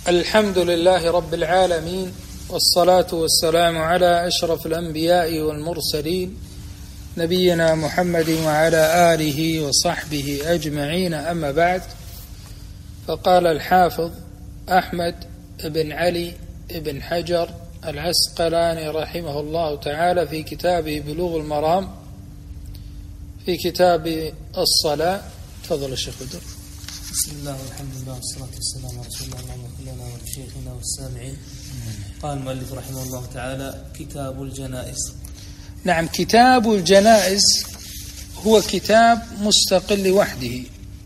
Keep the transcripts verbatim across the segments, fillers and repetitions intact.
الحمد لله رب العالمين، والصلاة والسلام على أشرف الأنبياء والمرسلين نبينا محمد وعلى آله وصحبه أجمعين. أما بعد، فقال الحافظ أحمد بن علي بن حجر العسقلاني رحمه الله تعالى في كتابه بلوغ المرام في كتاب الصلاة. تفضل الشيخ بدر. بسم الله والحمد لله والصلاة والسلام على رسول الله اللهم صل لنا ولشيخنا والسامعين. قال المؤلف رحمه الله تعالى: كتاب الجنائز. نعم، كتاب الجنائز هو كتاب مستقل وحده.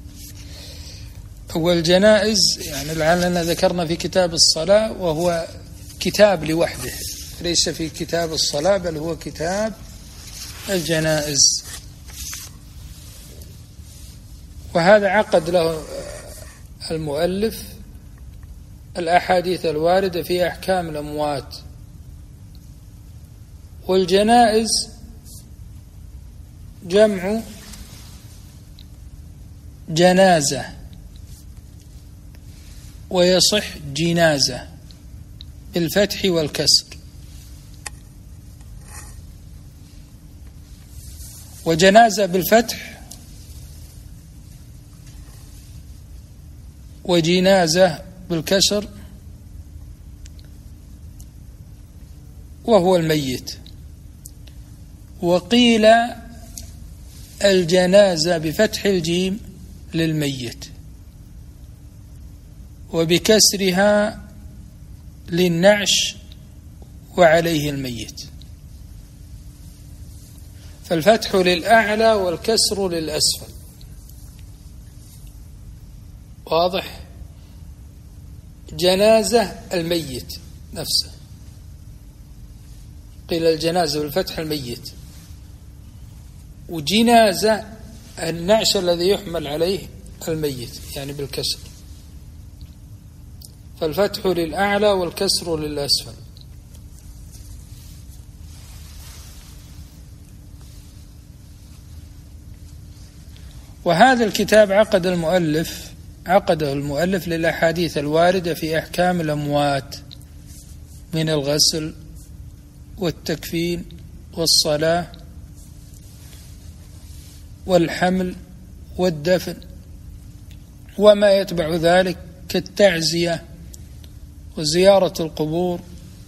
هو الجنائز يعني لعلنا ذكرنا في كتاب الصلاة، وهو كتاب لوحده، ليس في كتاب الصلاة بل هو كتاب الجنائز. وهذا عقد له المؤلف الأحاديث الواردة في أحكام الأموات. والجنائز جمع جنازة، ويصح جنازة بالفتح والكسر. وجنازة بالفتح، وجنازة بالكسر، وهو الميت. وقيل الجنازة بفتح الجيم للميت، وبكسرها للنعش وعليه الميت. فالفتح للأعلى والكسر للأسفل. واضح؟ جنازة الميت نفسه، قيل الجنازة بالفتح الميت. وجنازة النعش الذي يحمل عليه الميت يعني بالكسر. فالفتح للأعلى والكسر للأسفل. وهذا الكتاب عقد المؤلف عقده المؤلف للأحاديث الواردة في أحكام الأموات من الغسل والتكفين والصلاة والحمل والدفن وما يتبع ذلك كالتعزية وزيارة القبور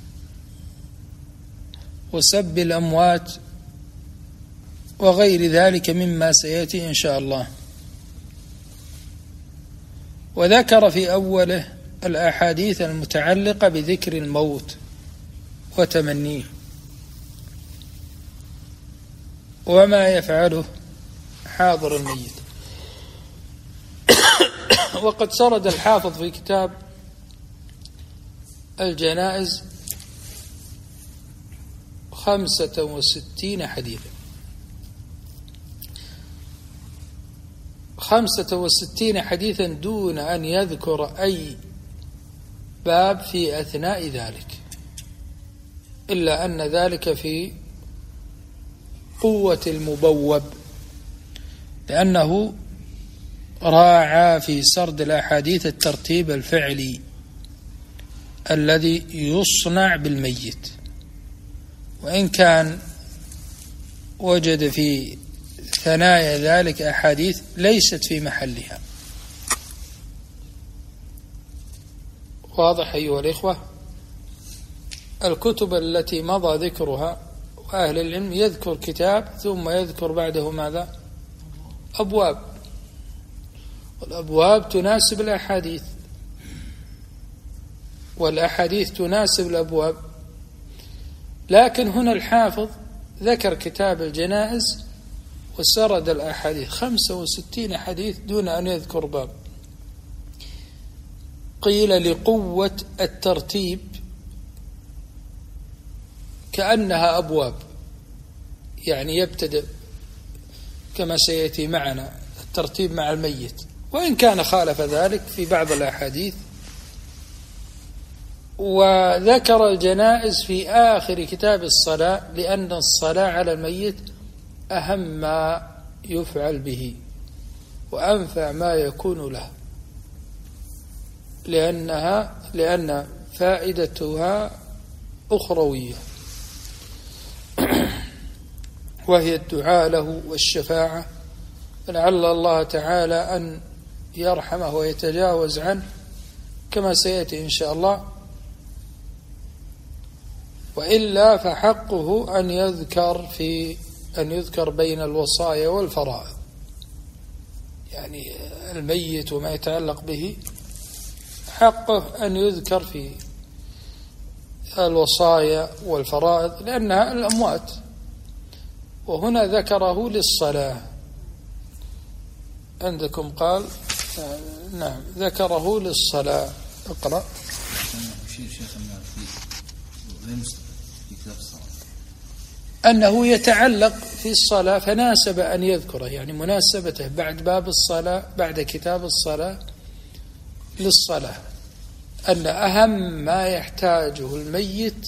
وسب الأموات وغير ذلك مما سيأتي إن شاء الله. وذكر في أوله الأحاديث المتعلقة بذكر الموت وتمنيه وما يفعله حاضر الميت. وقد سرد الحافظ في كتاب الجنائز خمسة وستين حديثا خمسة وستين حديثا دون أن يذكر أي باب في أثناء ذلك، إلا أن ذلك في قوة المبوب، لأنه راعى في سرد الأحاديث الترتيب الفعلي الذي يصنع بالميت. وإن كان وجد في ثنايا ذلك أحاديث ليست في محلها. واضح أيها الإخوة؟ الكتب التي مضى ذكرها وأهل العلم يذكر كتاب ثم يذكر بعده ماذا؟ أبواب، والأبواب تناسب الأحاديث، والأحاديث تناسب الأبواب. لكن هنا الحافظ ذكر كتاب الجنائز وسرد الأحاديث خمسة وستين حديث دون أن يذكر باب. قيل لقوة الترتيب، كأنها أبواب، يعني يبتدأ كما سيأتي معنا الترتيب مع الميت، وإن كان خالف ذلك في بعض الأحاديث. وذكر الجنائز في آخر كتاب الصلاة، لأن الصلاة على الميت أهم ما يفعل به وأنفع ما يكون له. لأنها لأن فائدتها أخروية، وهي الدعاء له والشفاعة، لعل الله تعالى أن يرحمه ويتجاوز عنه كما سيأتي إن شاء الله. وإلا فحقه أن يذكر في أن يذكر بين الوصايا والفرائض، يعني الميت وما يتعلق به حقه أن يذكر في الوصايا والفرائض لأنها الأموات. وهنا ذكره للصلاة، عندكم قال نعم ذكره للصلاة. اقرأ. أنه يتعلق في الصلاة فناسب أن يذكره، يعني مناسبته بعد باب الصلاة بعد كتاب الصلاة للصلاة، أن أهم ما يحتاجه الميت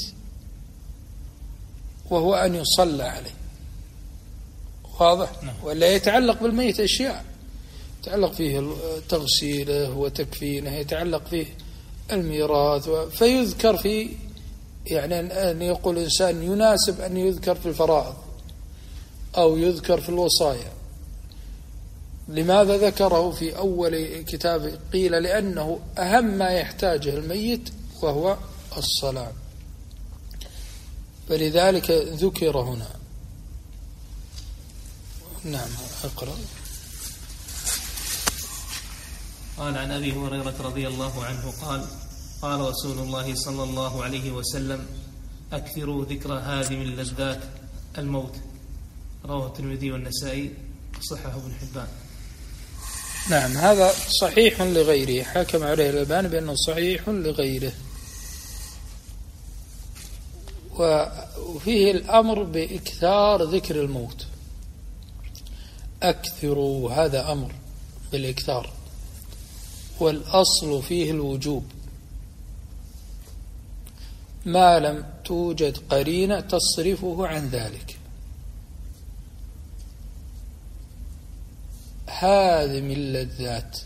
وهو أن يصلى عليه. واضح؟ ولا يتعلق بالميت أشياء يتعلق فيه تغسيله وتكفينه، يتعلق فيه الميراث، فيذكر في يعني أن يقول الإنسان يناسب أن يذكر في الفرائض أو يذكر في الوصايا. لماذا ذكره في أول كتاب؟ قيل لأنه أهم ما يحتاجه الميت وهو الصلاة، فلذلك ذكر هنا. نعم أقرأ. قال عن أبي هريرة رضي الله عنه قال قال رسول الله صلى الله عليه وسلم: أكثروا ذكر هادم اللذات الموت. رواه الترمذي والنسائي، صححه ابن حبان. نعم هذا صحيح لغيره، حكم عليه الألباني بأنه صحيح لغيره. وفيه الأمر بإكثار ذكر الموت، أكثروا هذا أمر بالإكثار، والأصل فيه الوجوب ما لم توجد قرينة تصرفه عن ذلك. هادم اللذات،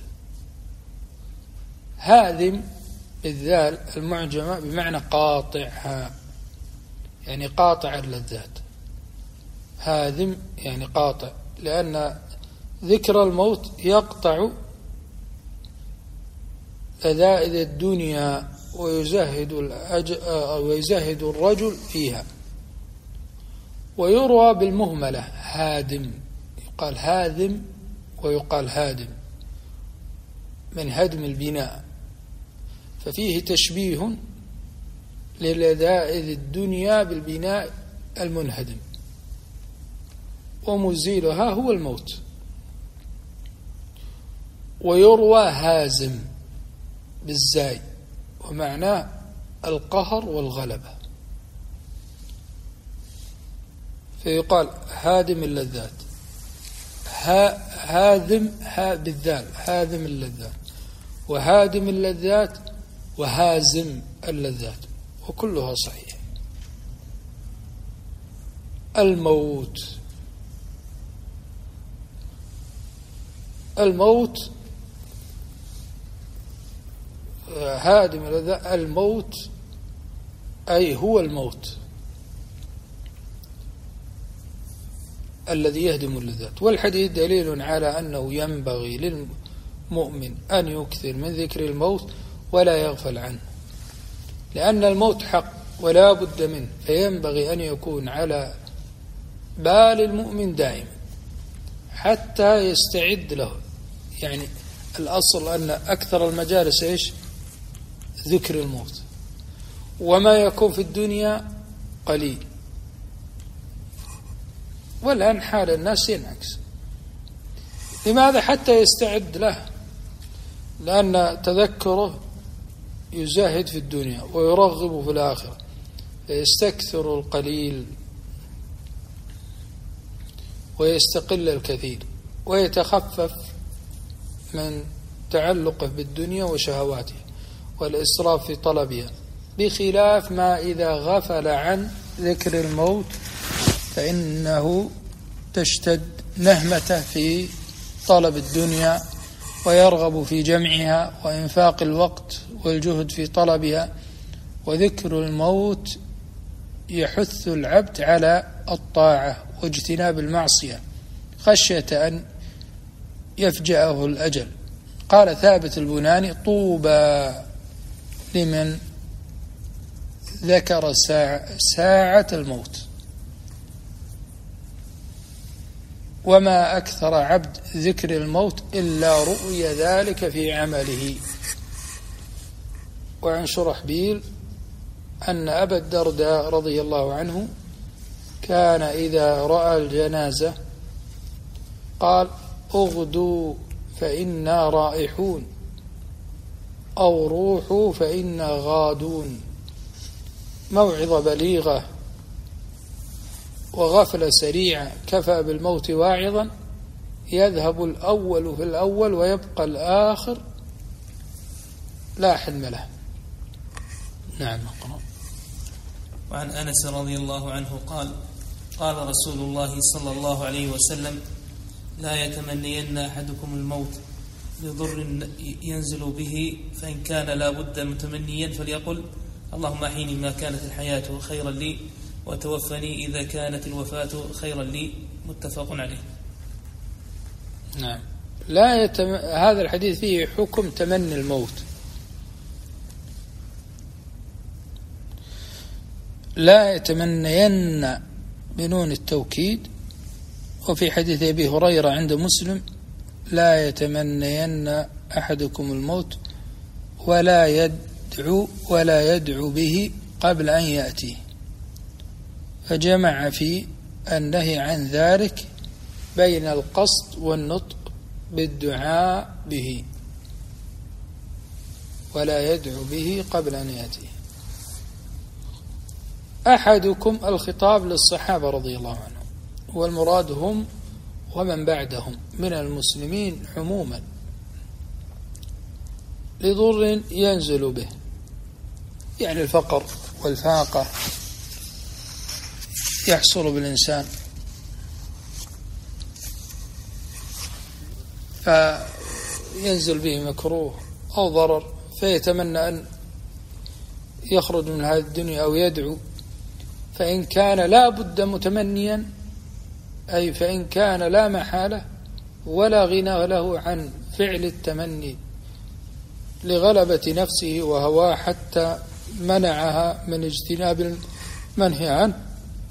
هادم بالذال المعجمة بمعنى قاطعها، يعني قاطع اللذات. هادم يعني قاطع، لأن ذكر الموت يقطع لذائذ الدنيا ويزهد الأج... ويزهد الرجل فيها. ويروى بالمهملة هادم، يقال هادم ويقال هادم من هدم البناء، ففيه تشبيه للذائذ الدنيا بالبناء المنهدم، ومزيلها هو الموت. ويروى هازم بالزاي، ومعناه القهر والغلبة، فيقال هادم اللذات، هادم ها بالذال هادم اللذات، وهادم اللذات، وهازم اللذات، وكلها صحيح. الموت، الموت هادم اللذات، الموت أي هو الموت الذي يهدم اللذات. والحديث دليل على أنه ينبغي للمؤمن أن يكثر من ذكر الموت ولا يغفل عنه، لأن الموت حق ولا بد منه، فينبغي أن يكون على بال المؤمن دائما حتى يستعد له. يعني الأصل أن أكثر المجالس إيش؟ ذكر الموت، وما يكون في الدنيا قليل. والآن حال الناس ينعكس. لماذا؟ حتى يستعد له، لأن تذكره يزاهد في الدنيا ويرغب في الآخرة، فيستكثر القليل ويستقل الكثير، ويتخفف من تعلقه بالدنيا وشهواته والإسراف في طلبها، بخلاف ما إذا غفل عن ذكر الموت فإنه تشتد نهمته في طلب الدنيا ويرغب في جمعها وإنفاق الوقت والجهد في طلبها. وذكر الموت يحث العبد على الطاعة واجتناب المعصية خشية أن يفجأه الأجل. قال ثابت البناني: طوبى لمن ذكر ساعة, ساعة الموت. وما أكثر عبد ذكر الموت إلا رؤي ذلك في عمله. وعن شرحبيل أن أبا الدرداء رضي الله عنه كان إذا رأى الجنازة قال: اغدوا فإنا رائحون، أو روحوا فإنا غادون. موعظة بليغة وغفلة سريعة كفى بالموت واعظا، يذهب الأول في الأول ويبقى الآخر لا حلم له. نعم. اقرأ. وعن أنس رضي الله عنه قال: قال رسول الله صلى الله عليه وسلم: لا يتمنين أحدكم الموت لضر ينزل به، فإن كان لا بد متمنيا فليقل: اللهم أحيني ما كانت الحياة خيرا لي، وتوفني إذا كانت الوفاة خيرا لي. متفق عليه. نعم. لا يتم... هذا الحديث فيه حكم تمني الموت. لا يتمنين بنون التوكيد. وفي حديث أبي هريرة عند مسلم: لا يتمنين أحدكم الموت ولا يدعو ولا يدعو به قبل أن يأتيه. فجمع في النهي عن ذلك بين القصد والنطق بالدعاء به، ولا يدعو به قبل أن يأتيه. أحدكم الخطاب للصحابة رضي الله عنهم، والمراد هم ومن بعدهم من المسلمين عموما، لضر ينزل به، يعني الفقر والفاقة يحصل بالإنسان، فينزل به مكروه أو ضرر فيتمنى أن يخرج من هذه الدنيا أو يدعو. فإن كان لا بد متمنيا، أي فإن كان لا محالة ولا غنى له عن فعل التمني لغلبة نفسه وهواه حتى منعها من اجتناب المنهي عنه،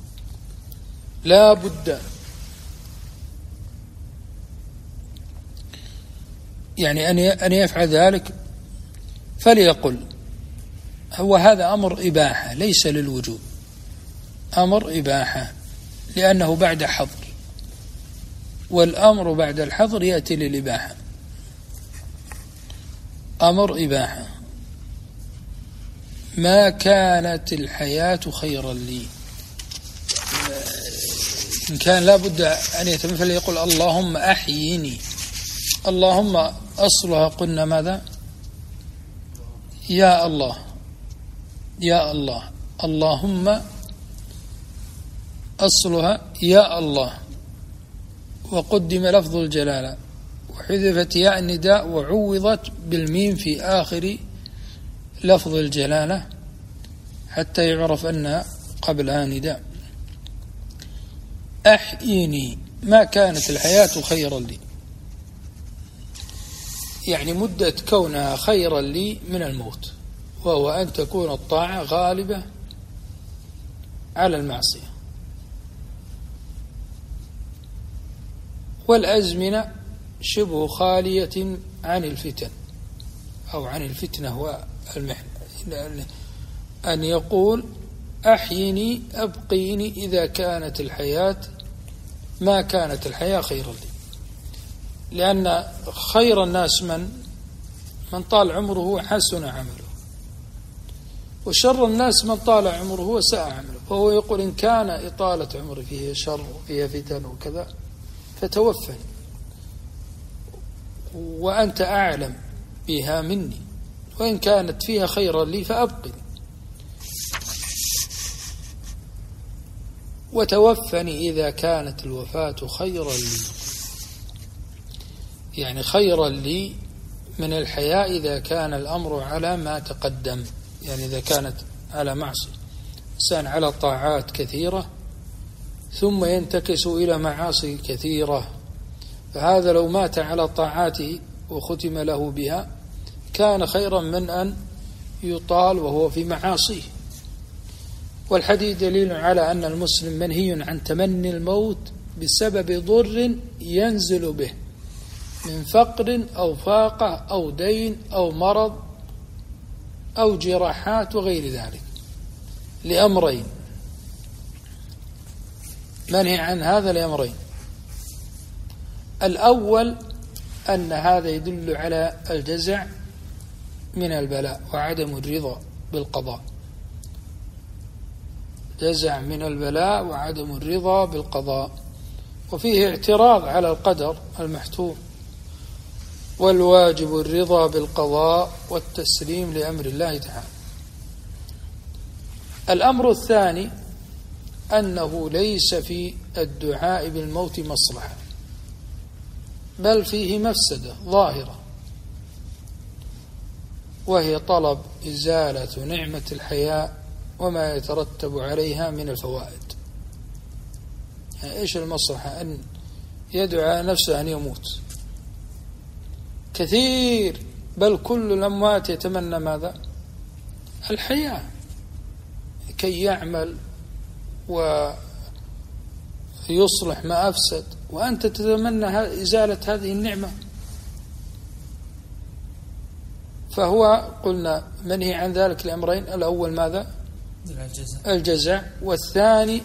لا بد يعني أن يفعل ذلك فليقل. هو هذا أمر إباحة ليس للوجوب، أمر إباحة لأنه بعد حظر، والأمر بعد الحظر يأتي للإباحة. أمر إباحة: ما كانت الحياة خيرا لي. إن كان لا بد أن يتمثل يقول: اللهم أحييني. اللهم أصلها قلنا ماذا؟ يا الله، يا الله. اللهم أصلها يا الله، وقدم لفظ الجلالة، وحذفت ياء النداء وعوضت بالميم في آخر لفظ الجلالة حتى يعرف أنها قبلها نداء. أحييني ما كانت الحياة خيرا لي، يعني مدة كونها خيرا لي من الموت، وهو أن تكون الطاعة غالبة على المعصية. والأزمنة شبه خالية عن الفتن أو عن الفتنة والمحنة، أن يقول: أحيني أبقيني إذا كانت الحياة ما كانت الحياة خيرا لي، لأن خير الناس من من طال عمره وحسن عمله، وشر الناس من طال عمره وساء عمله. وهو يقول: إن كان إطالة عمري فيها شر وفيها فتن وكذا فتوفني، وأنت أعلم بها مني، وإن كانت فيها خيرا لي فأبقني، وتوفني إذا كانت الوفاة خيرا لي. يعني خيرا لي من الحياة إذا كان الأمر على ما تقدم، يعني إذا كانت على معصية، إنسان على طاعات كثيرة ثم ينتكس إلى معاصي كثيرة، فهذا لو مات على طاعاته وختم له بها كان خيرا من أن يطال وهو في معاصيه. والحديث دليل على أن المسلم منهي عن تمني الموت بسبب ضر ينزل به من فقر أو فاقة أو دين أو مرض أو جراحات وغير ذلك، لأمرين، منهي عن هذا لأمرين. الأول أن هذا يدل على الجزع من البلاء وعدم الرضا بالقضاء، جزع من البلاء وعدم الرضا بالقضاء، وفيه اعتراض على القدر المحتوم، والواجب الرضا بالقضاء والتسليم لأمر الله تعالى. الأمر الثاني أنه ليس في الدعاء بالموت مصلحة، بل فيه مفسدة ظاهرة، وهي طلب إزالة نعمة الحياة وما يترتب عليها من الفوائد. يعني إيش المصلحة؟ أن يدعى نفسه أن يموت كثير، بل كل الأموات يتمنى ماذا؟ الحياة، كي يعمل ويصلح ما أفسد، وأنت تتمنى إزالة هذه النعمة. فهو قلنا منهي عن ذلك الأمرين، الأول ماذا؟ الجزع، والثاني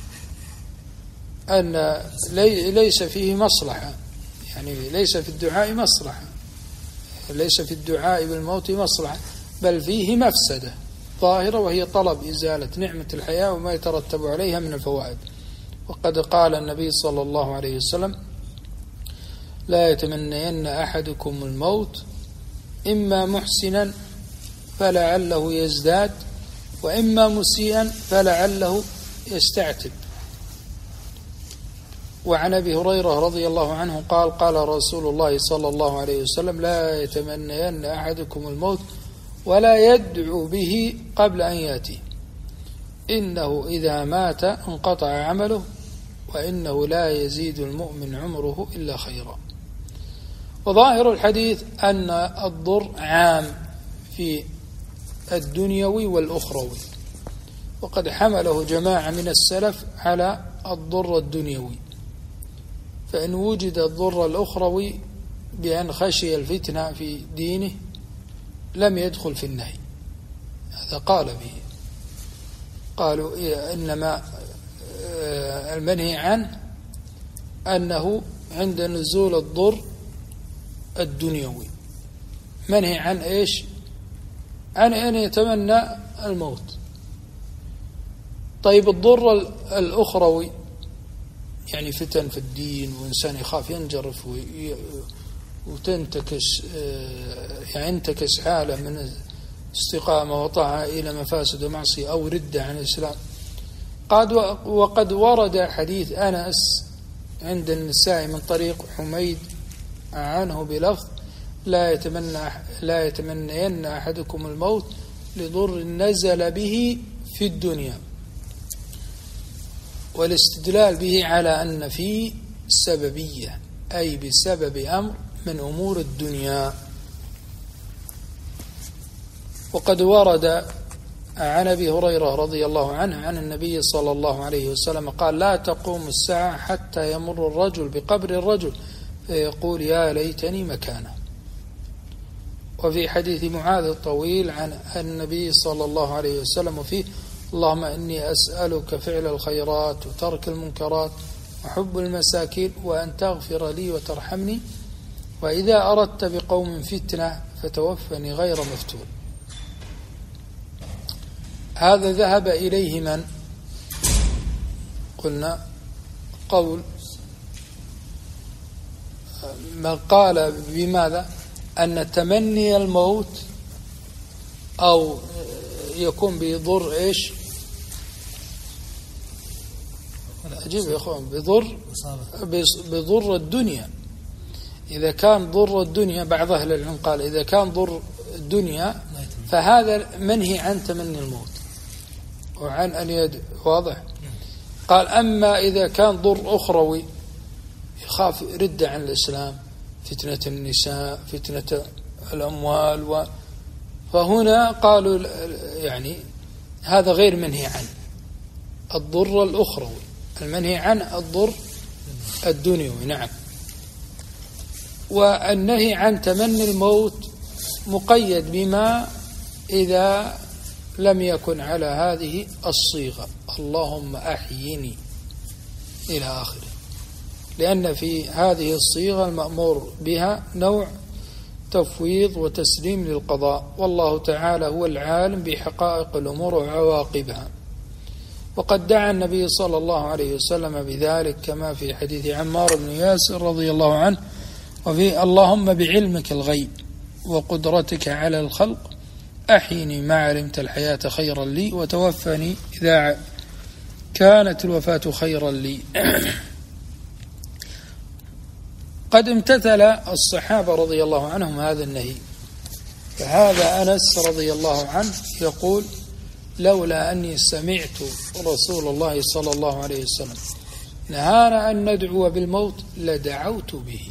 أن ليس فيه مصلحة، يعني ليس في الدعاء مصلحة، ليس في الدعاء بالموت مصلحة، بل فيه مفسدة ظاهرة، وهي طلب إزالة نعمة الحياة وما يترتب عليها من الفوائد. وقد قال النبي صلى الله عليه وسلم: لا يتمنين أحدكم الموت إما محسنا فلعله يزداد، وإما مسيئا فلعله يستعتب. وعن أبي هريرة رضي الله عنه قال: قال رسول الله صلى الله عليه وسلم: لا يتمنين أحدكم الموت ولا يدعو به قبل أن يأتي، إنه إذا مات انقطع عمله، وإنه لا يزيد المؤمن عمره إلا خيرا. وظاهر الحديث أن الضر عام في الدنيوي والأخروي، وقد حمله جماعة من السلف على الضر الدنيوي، فإن وجد الضر الأخروي بأن خشي الفتنة في دينه لم يدخل في النهي، هذا قال به، قالوا إنما المنهي عنه أنه عند نزول الضر الدنيوي، منهي عن إيش؟ عن أن يتمنى الموت. طيب الضر الأخروي يعني فتن في الدين، وإنسان يخاف ينجرف وتنتكس يعني ينتكس حالة من استقامة وطاعة إلى مفاسد ومعصية أو ردة عن الإسلام. قد وقد ورد حديث أنس عند النساء من طريق حميد عنه بلفظ: لا يتمنى لا يتمنين أحدكم الموت لضر نزل به في الدنيا، والاستدلال به على أن فيه سببية، أي بسبب أمر من أمور الدنيا. وقد ورد عن أبي هريرة رضي الله عنه عن النبي صلى الله عليه وسلم قال: لا تقوم الساعة حتى يمر الرجل بقبر الرجل فيقول: يا ليتني مكانه. وفي حديث معاذ الطويل عن النبي صلى الله عليه وسلم فيه: اللهم إني أسألك فعل الخيرات وترك المنكرات وحب المساكين وأن تغفر لي وترحمني، وإذا أردت بقوم فتنة فتوفني غير مفتون. هذا ذهب إليه من؟ قلنا قول من قال بماذا؟ أن تمني الموت أو يكون بضر إيش؟ عجيب يا أخوان، بضر بضر الدنيا، إذا كان ضر الدنيا، بعض أهل العلم قال إذا كان ضر الدنيا فهذا منهي عن تمني الموت وعن أن يد واضح. قال أما إذا كان ضر أخروي يخاف رد عن الإسلام، فتنة النساء، فتنة الأموال، و فهنا قالوا يعني هذا غير منهي عنه، الضر الأخروي، المنهي عنه الضر الدنيوي. نعم. والنهي عن تمني الموت مقيد بما إذا لم يكن على هذه الصيغة اللهم أحيني إلى آخره، لأن في هذه الصيغة المأمور بها نوع تفويض وتسليم للقضاء، والله تعالى هو العالم بحقائق الأمور وعواقبها. وقد دعا النبي صلى الله عليه وسلم بذلك كما في حديث عمار بن ياسر رضي الله عنه، وفي اللهم بعلمك الغيب وقدرتك على الخلق أحيني ما علمت الحياة خيرا لي وتوفني إذا كانت الوفاة خيرا لي. قد امتثل الصحابة رضي الله عنهم هذا النهي، فهذا أنس رضي الله عنه يقول لولا أني سمعت رسول الله صلى الله عليه وسلم نهانا أن ندعو بالموت لدعوت به.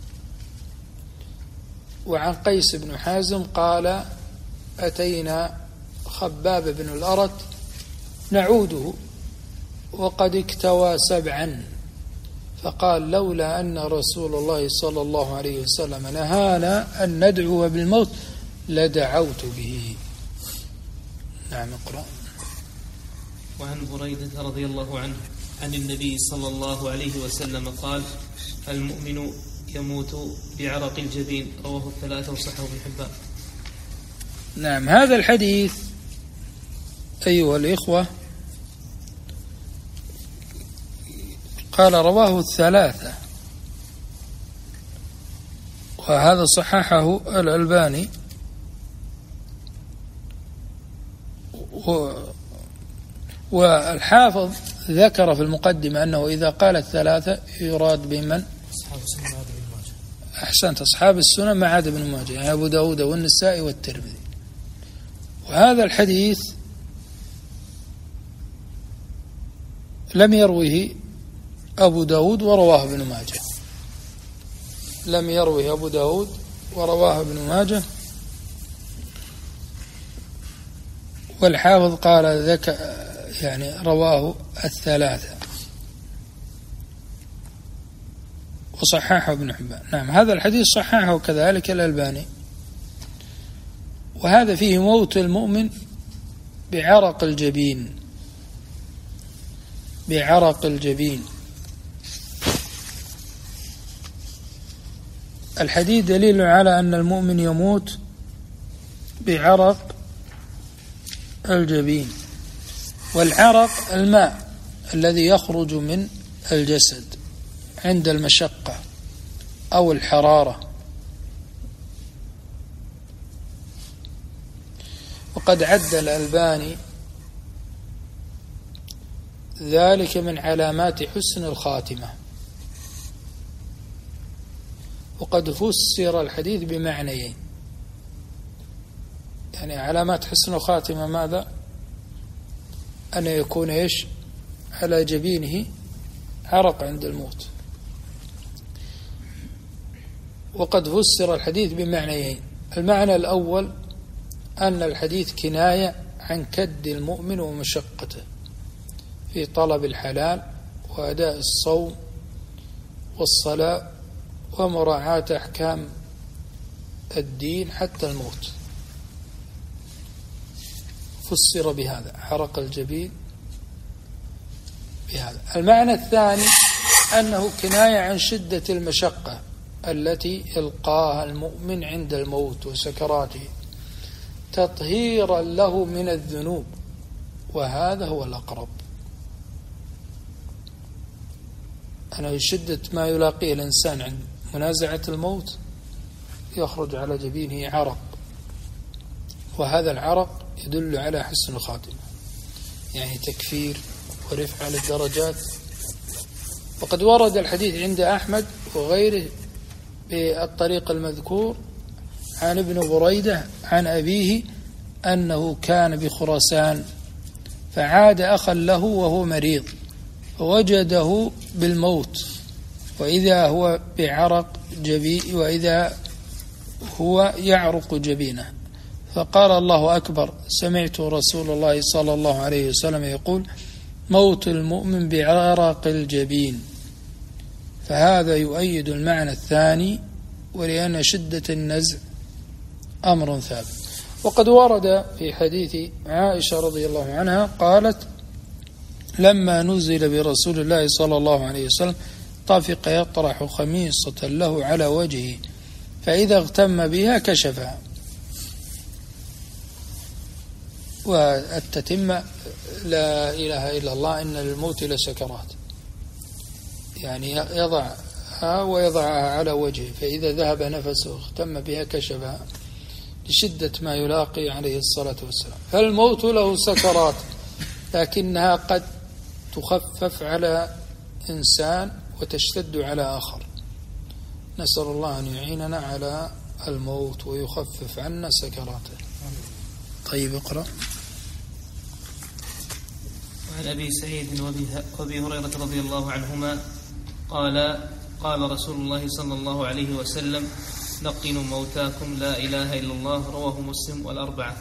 وعن قيس بن حازم قال أتينا خباب بن الأرت نعوده وقد اكتوى سبعا، فقال لولا أن رسول الله صلى الله عليه وسلم نهانا أن ندعو بالموت لدعوت به. نعم. اقرأ. وعن بريدة رضي الله عنه عن النبي صلى الله عليه وسلم قال المؤمن يموت بعرق الجبين، رواه الثلاثة وصححه ابن حبان. نعم. هذا الحديث أيها الإخوة قال رواه الثلاثة، وهذا صححه الألباني، والحافظ ذكر في المقدمة أنه إذا قال الثلاثة يراد بمن؟ أحسنت، أصحاب السنة ما عدا ابن ماجه، يعني أبو داود والنسائي والترمذي. وهذا الحديث لم يروه أبو داود ورواه ابن ماجه، لم يروه أبو داود ورواه ابن ماجه. والحافظ قال ذك يعني رواه الثلاثة وصححه ابن حبان. نعم. هذا الحديث صححه كذلك الألباني. وهذا فيه موت المؤمن بعرق الجبين، بعرق الجبين. الحديث دليل على أن المؤمن يموت بعرق الجبين. والعرق الماء الذي يخرج من الجسد عند المشقة أو الحرارة. وقد عد الألباني ذلك من علامات حسن الخاتمة. وقد فسر الحديث بمعنيين، يعني علامات حسن الخاتمة ماذا؟ أن يكون إيش؟ على جبينه عرق عند الموت. وقد فسر الحديث بمعنيين، المعنى الأول أن الحديث كناية عن كد المؤمن ومشقته في طلب الحلال وأداء الصوم والصلاة ومراعاة أحكام الدين حتى الموت، فسر بهذا عرق الجبين بهذا. المعنى الثاني أنه كناية عن شدة المشقة التي يلقاها المؤمن عند الموت وسكراته تطهيرا له من الذنوب، وهذا هو الأقرب. أنه شدة ما يلاقيه الإنسان عند منازعة الموت يخرج على جبينه عرق، وهذا العرق يدل على حسن الخاتمة، يعني تكفير ورفع للدرجات. وقد ورد الحديث عند أحمد وغيره بالطريق المذكور عن ابن بريدة عن أبيه أنه كان بخراسان فعاد أخا له وهو مريض فوجده بالموت وإذا هو بعرق جبين وإذا هو يعرق جبينه فقال الله أكبر سمعت رسول الله صلى الله عليه وسلم يقول موت المؤمن بعرق الجبين. فهذا يؤيد المعنى الثاني ولأن شدة النزع أمر ثابت. وقد ورد في حديث عائشة رضي الله عنها قالت لما نزل برسول الله صلى الله عليه وسلم طفق يطرح خميصة له على وجهه فإذا اغتم بها كشفها. والتتمة لا إله إلا الله إن للموت لسكرات، يعني يضعها ويضعها على وجهه فإذا ذهب نفسه اغتم بها كشفها لشدة ما يلاقي عليه الصلاة والسلام. فالموت له سكرات لكنها قد تخفف على إنسان وتشتد على آخر. نسأل الله أن يعيننا على الموت ويخفف عنا سكراته. طيب اقرأ. وعن أبي سعيد وأبي هريرة رضي الله عنهما قال قال رسول الله صلى الله عليه وسلم لقنوا موتاكم لا إله إلا الله رواه مسلم والأربعة.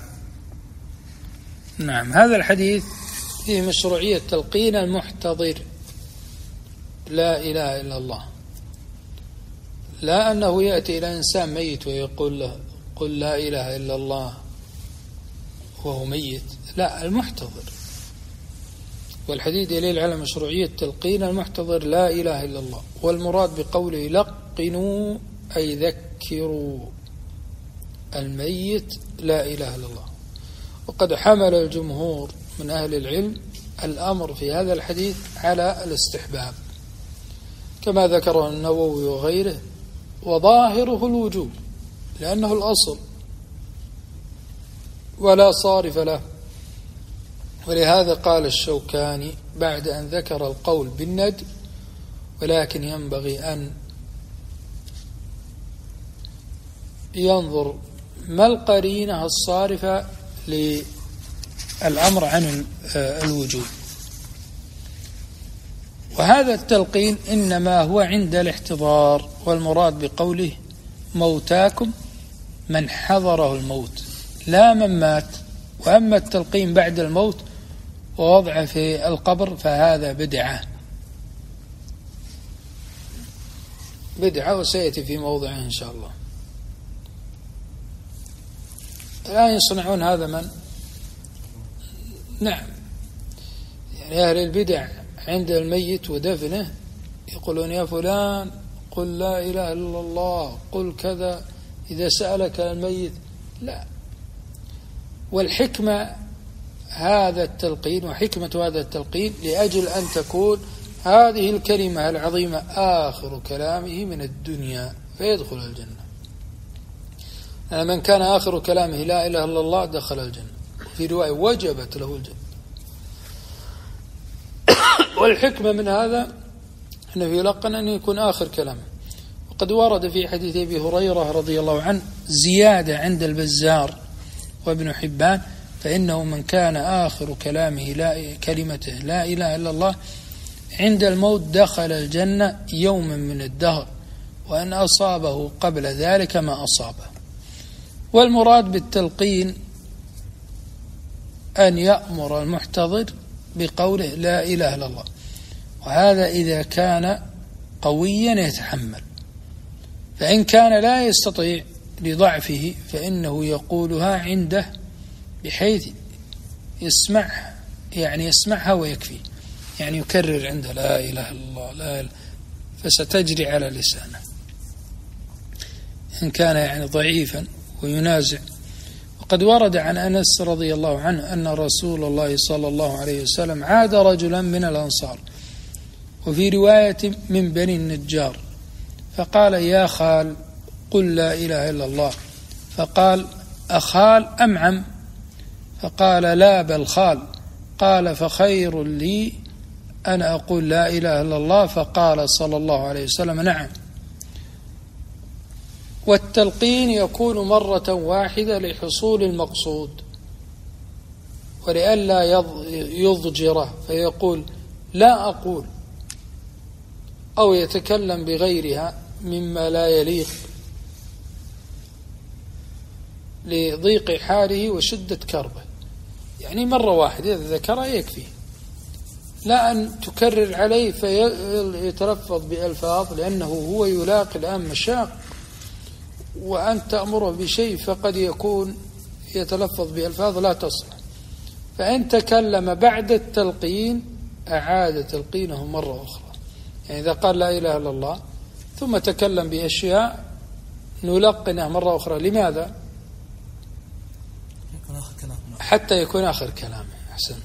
نعم، هذا الحديث فيه مشروعية تلقين المحتضر لا إله إلا الله، لا أنه يأتي إلى إنسان ميت ويقول له قل لا إله إلا الله وهو ميت، لا، المحتضر. والحديث دليل على مشروعية تلقين المحتضر لا إله إلا الله. والمراد بقوله لقنوا أي ذكروا الميت لا إله إلا الله. وقد حمل الجمهور من أهل العلم الأمر في هذا الحديث على الاستحباب كما ذكره النووي وغيره، وظاهره الوجوب لأنه الأصل ولا صارف له. ولهذا قال الشوكاني بعد أن ذكر القول بالند ولكن ينبغي أن ينظر ما القرينة الصارفة للأمر عن الوجوب. وهذا التلقين إنما هو عند الاحتضار، والمراد بقوله موتاكم من حضره الموت لا من مات. وأما التلقين بعد الموت ووضعه في القبر فهذا بدعة بدعة وسيأتي في موضعه إن شاء الله. الآن يصنعون هذا من؟ نعم، يعني أهل البدع عند الميت ودفنه يقولون يا فلان قل لا إله إلا الله قل كذا إذا سألك الميت، لا. والحكمة هذا التلقين وحكمة هذا التلقين لأجل أن تكون هذه الكلمة العظيمة آخر كلامه من الدنيا فيدخل الجنة. من كان آخر كلامه لا إله إلا الله دخل الجنة، في رواية وجبت له الجنة. والحكمة من هذا أنه يلقن أن يكون آخر كلامه. وقد ورد في حديث أبي هريرة رضي الله عنه زيادة عند البزار وابن حبان فإنه من كان آخر كلامه لا كلمته لا إله إلا الله عند الموت دخل الجنة يوما من الدهر وأن أصابه قبل ذلك ما أصابه. والمراد بالتلقين أن يأمر المحتضر بقوله لا إله إلا الله، وهذا إذا كان قويا يتحمل. فإن كان لا يستطيع لضعفه فإنه يقولها عنده بحيث يسمعها، يعني يسمعها ويكفي، يعني يكرر عنده لا إله إلا الله لا إله، فستجري على لسانه. إن كان يعني ضعيفا وينازع. وقد ورد عن أنس رضي الله عنه أن رسول الله صلى الله عليه وسلم عاد رجلا من الأنصار وفي رواية من بني النجار فقال يا خال قل لا إله إلا الله، فقال أخال أم عم؟ فقال لا بل خال. قال فخير لي أنا أقول لا إله إلا الله. فقال صلى الله عليه وسلم نعم. والتلقين يكون مرة واحدة لحصول المقصود ولئلا يضجره فيقول لا أقول، أو يتكلم بغيرها مما لا يليق لضيق حاله وشدة كربه. يعني مرة واحدة إذا ذكرها يكفي، لا أن تكرر عليه فيتلفظ بألفاظ، لأنه هو يلاقي الآن مشاق، وأن تأمره بشيء فقد يكون يتلفظ بألفاظ لا تصلح. فإن تكلم بعد التلقين أعاد تلقينه مرة أخرى. يعني إذا قال لا إله إلا الله ثم تكلم بأشياء نلقنه مرة أخرى. لماذا؟ حتى يكون آخر كلامه. أحسن.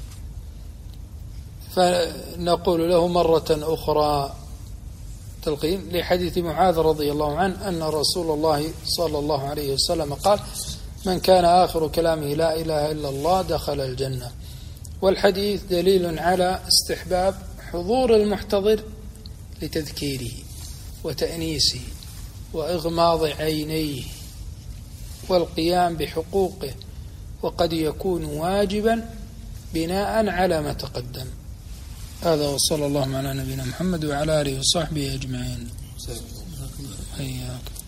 فنقول له مرة أخرى تلقين لحديث معاذ رضي الله عنه أن رسول الله صلى الله عليه وسلم قال من كان آخر كلامه لا إله إلا الله دخل الجنة. والحديث دليل على استحباب حضور المحتضر لتذكيره وتأنيسه وإغماض عينيه والقيام بحقوقه، وقد يكون واجبا بناء على ما تقدم. هذا وصلى الله على نبينا محمد وعلى آله وصحبه أجمعين. حياك.